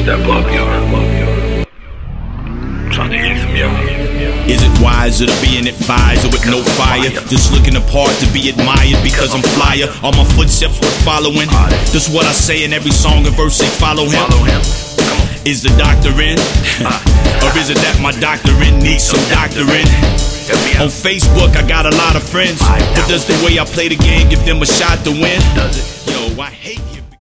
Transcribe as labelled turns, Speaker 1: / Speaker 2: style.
Speaker 1: step up, yo. Trying to hear from you.
Speaker 2: Is it wiser to be an advisor with no fire? Just looking apart to be admired because I'm flyer. All my footsteps worth following. That's what I say in every song and verse, say follow him. Is the doctor in? Or is it that my doctorate needs some doctoring? On Facebook I got a lot of friends, but does the way I play the game give them a shot to win? Yo, I hate